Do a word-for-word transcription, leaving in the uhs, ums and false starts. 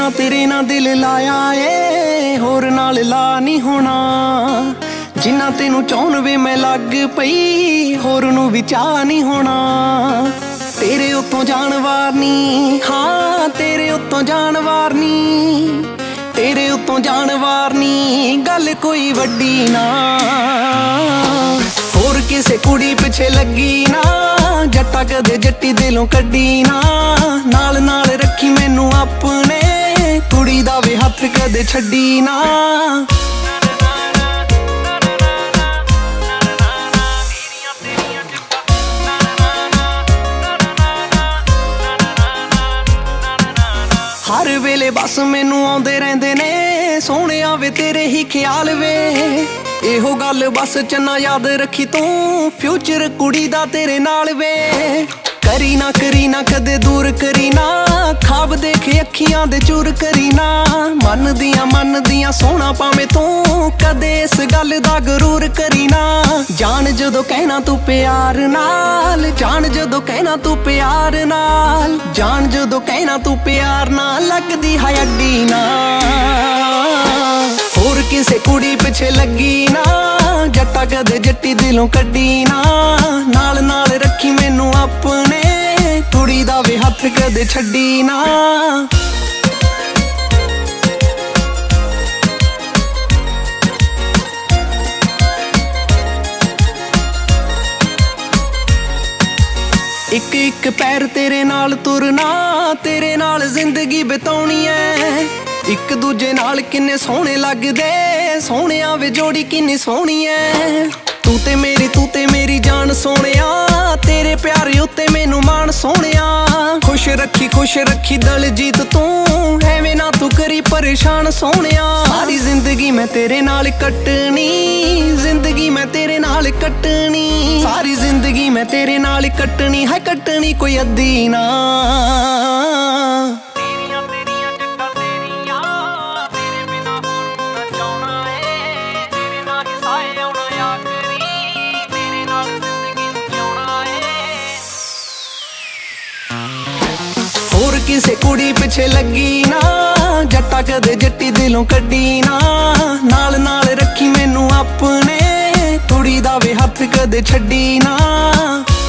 बिना तेरे ना दिल लाया ए होर नाल ला नहीं होना। जिन्ना तेनू चाहन वे मैं लग पई होर नू भी चाह नहीं होना। तेरे उत्तों जान वारनी, हाँ तेरे उत्तों जान वारनी, तेरे उत्तों जान वारनी, गल कोई वड्डी ना। होर किसे कुड़ी पिछे लगी ना, जट्टा कदे जट्टी दिलों कड्डी ना। नाल नाल रखी मैनू अपने, कुड़ी दा वे हत्थ कदे छड्डी ना। हर वेले बस मैनू आउंदे रहिंदे ने सोहणिया वे तेरे ही ख्याल वे। एहो गल बस चन्ना याद रखी तू, फ्यूचर कुड़ी दा तेरे नाल वे। करी ना करी ना कदे दूर करी ना, खाब देखे अखियां दे चूर करी ना। मन दियां मन दियां सोहना पावे तू, कदे इस गल दा गरूर करी ना। जान जदों कहना तू प्यार नाल, जान जदों कहना तू प्यार नाल, जान जदों कहना तू प्यार नाल, लगदी है अड्डी ना। होर किसे कुड़ी पिछे लगी ना, जट्टा कदे जट्टी दिलों कड्डी ना। नाल नाल रखी मैनू अपने, कुड़ी दा वे हत्थ कदे छड्डी ना। एक एक पैर तेरे नाल तुरना, तेरे नाल जिंदगी बिताउणी ऐ। एक दूजे नाल किन्ने सोहणे लगदे, सोहणिया वे जोड़ी किन्नी सोहणी ऐ। तू ते मेरी तू ते मेरी जान सोहणिया, तेरे प्यार उत्ते मैनू मान सोहणिया। खुश रखी खुश रखी दलजीत तू, एवें ना तू करी परेशान सोहणिया। सारी जिंदगी मैं तेरे नाल कट्टनी, जिंदगी मैं तेरे नाल कट्टनी, सारी जिंदगी मैं तेरे नाल कट्टनी है, कट्टनी कोई अद्धी ना। होर किसे कुड़ी पिछे लगी ना, जट्टा कदे जट्टी दिलों कड्डी ना। नाल नाल रखी मैनू अपने, कुड़ी दा वे हत्थ कदे छड्डी ना।